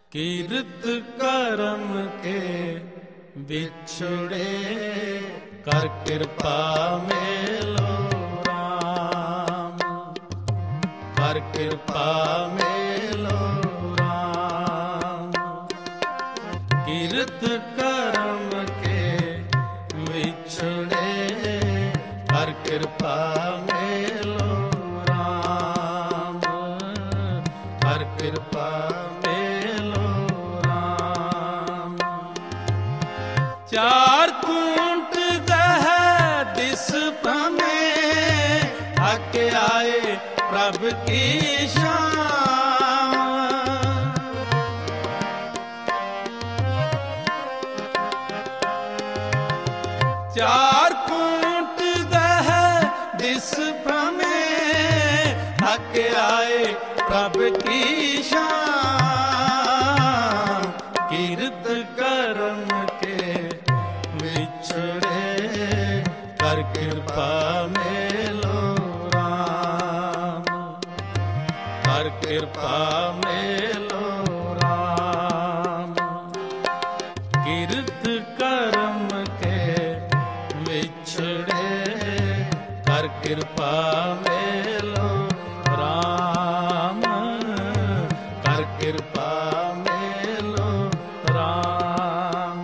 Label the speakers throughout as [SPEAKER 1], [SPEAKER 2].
[SPEAKER 1] कीरत करम के बिछड़े कर कृपा मेलो राम, कर कृपा मेलो राम। कीरत करम के बिछड़े कर कृपा मेलो राम, कर कृपा चार कूट दह दिस पमे हक आए प्रभु की शान। चार कूट दह दिस पमे हक आए प्रभु की शान। कीरत करम कर कृपा मेलो राम, कर कृपा मेलो राम। कीरत करम के बिछड़े कर कृपा मेलो राम, कर कृपा मेलो राम।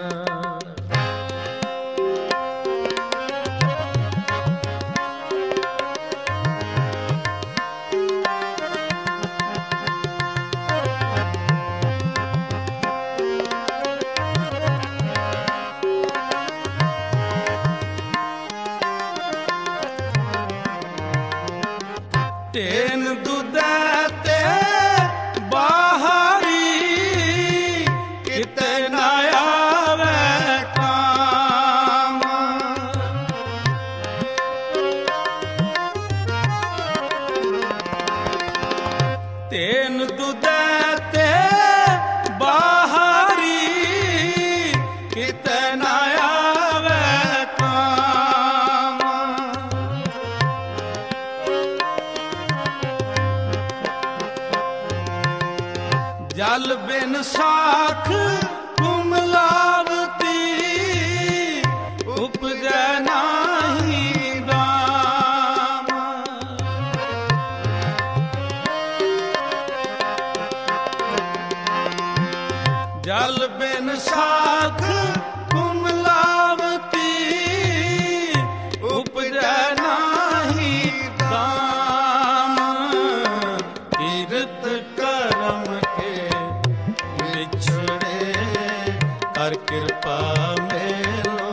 [SPEAKER 1] तेन दुदैते बाहरी कितना आवे काम। तेन दुदैते बाहरी कितना आवे काम। जल बिन साख कुमलावती उपजै नाही दाम। जल बिन साख कुमलावती उपजै नाही दाम। कीरत करम कर कृपा मेलो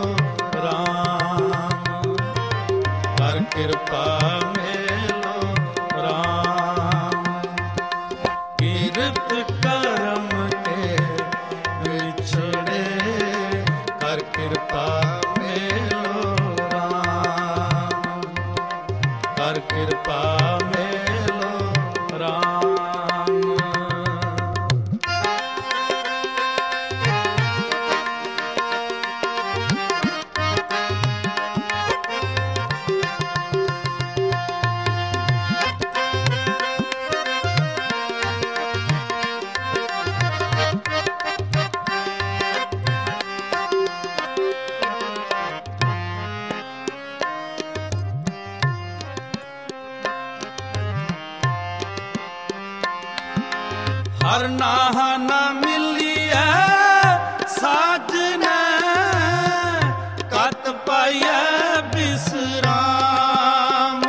[SPEAKER 1] राम, कर कृपा मेलो राम। कीरत करम के बिछड़े कर कृपा मेलो राम, कर कृपा मेलो राम। हर नाहा न मिलिए साजने कत पाइए विश्राम।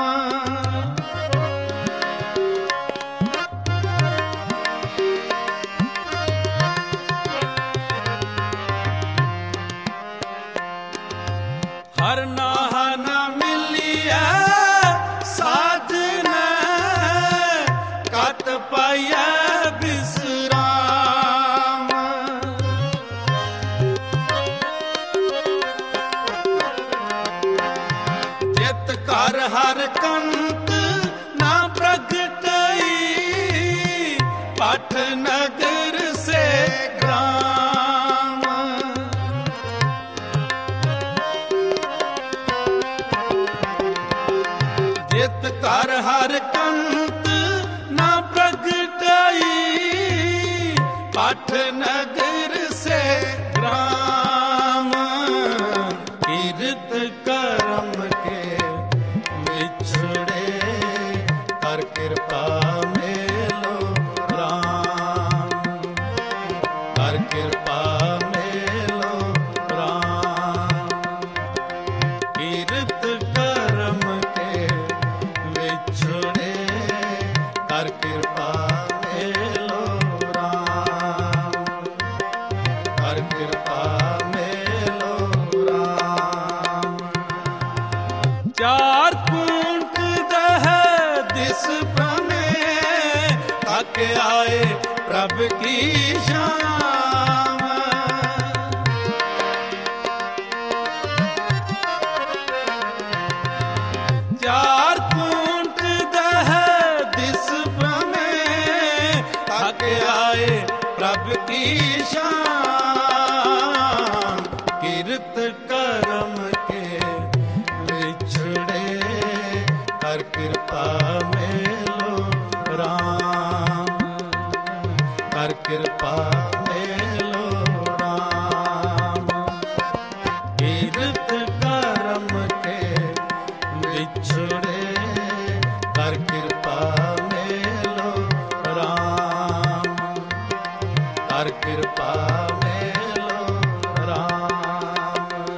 [SPEAKER 1] हर नाहा न मिलिए साजने कत पाइए विश्राम। मठ नगर से ग्राम, कीर्त करम के विछड़े, कर कृपा मेलो राम, कर कृपा मेलो राम। कीर्त करम के विछड़े, कर कृपा मेलो राम, कर कृपा मेलो राम। चार कूट दह दिस प्रमेय, तक आए प्रभ की शाम। चार कूट दह दिस प्रमेय, तक आए प्रभ की शाम। कीर्त करम के विछड़े, कर कृपा मेलो राम, कर कृपा मेलो राम। कीर्त करम के विछड़े, कर कृपा मेलो राम, कर कृपा मेलो राम।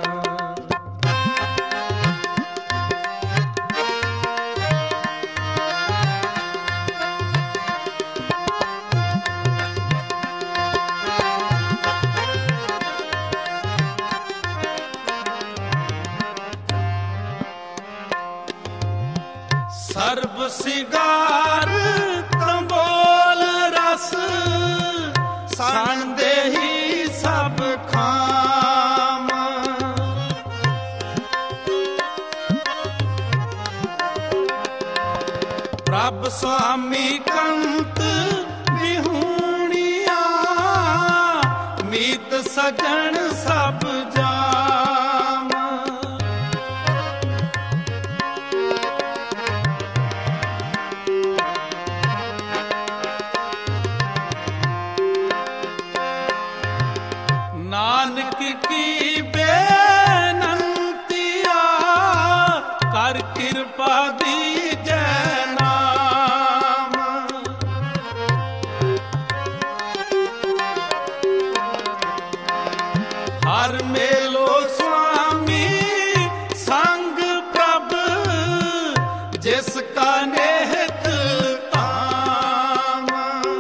[SPEAKER 1] सर्ब सिगार तंबोल रस, सन देही सब खाम। प्रभ स्वामी कंत विहूणिया, मीत सजन सब जाम। नानक की बेनंतिया, कर कृपा दीजै नाम। हर मेलो स्वामी संग प्रभ, जिसका नेहत ताम।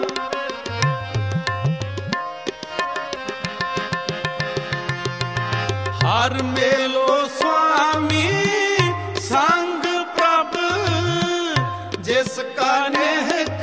[SPEAKER 1] हर मेलो स्वामी संग प्रभ, जिसका नेहत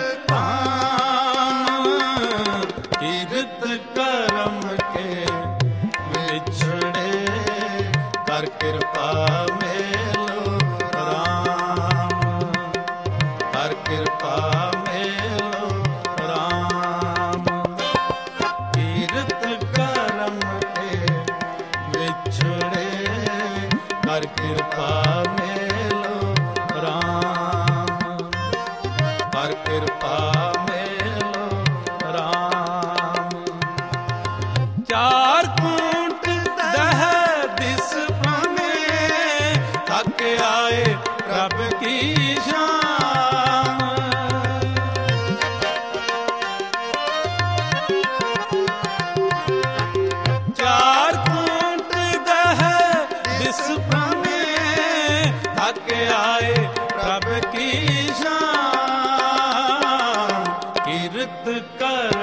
[SPEAKER 1] ताम। कीर्त करम के विछड़े, कर कृपा मेलो राम, कर कृपा मेलो राम। कीर्त करम के विछड़े, कर कृपा मेलो राम, कर कृपा मेलो राम। चार कूट दह दिस प्रमेय, थक आए प्रभ की शाम। चार कूट दह दिस प्रमेय, थक आए प्रभ की शाम। कीर्त कर